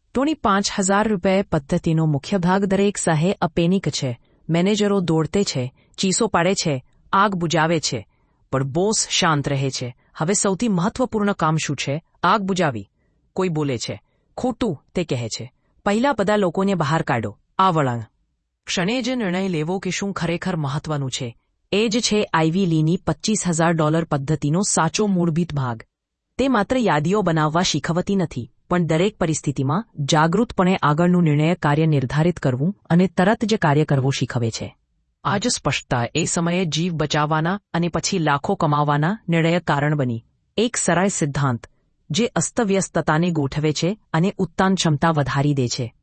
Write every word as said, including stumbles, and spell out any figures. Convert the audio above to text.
Tony પાંચ હજાર રૂપિયા પદ્ધતિનો મુખ્ય ભાગ દરેક સહે અપેનિક છે. મેનેજરો દોડતે છે, ચીસો પાડે છે, આગ બુજાવે છે, પણ બોસ શાંત રહે છે. હવે સૌથી મહત્વપૂર્ણ કામ શું છે? આગ બુજાવી. કોઈ બોલે છે, ખોટું, તે કહે છે. પહેલા બધા લોકોને બહાર કાઢો. આ વળાંક ક્ષણે જ નિર્ણય લેવો કે શું ખરેખર મહત્વનું છે. એ જ છે આઈવી લીની પચીસ હજાર ડોલર પદ્ધતિનો સાચો મૂળભૂત ભાગ. તે માત્ર યાદીઓ બનાવવા શીખવતી નથી, પણ દરેક પરિસ્થિતિમાં જાગૃતપણે આગળનું નિર્ણય કાર્ય નિર્ધારિત કરવું અને તરત જ કાર્ય કરવું શીખવે છે. આ જ સ્પષ્ટતા એ સમયે જીવ બચાવવાના અને પછી લાખો કમાવાના નિર્ણય કારણ બની. એક સરળ સિદ્ધાંત જે અસ્તવ્યસ્તતાને ગોઠવે છે અને ઉત્તાન ક્ષમતા વધારી દે છે.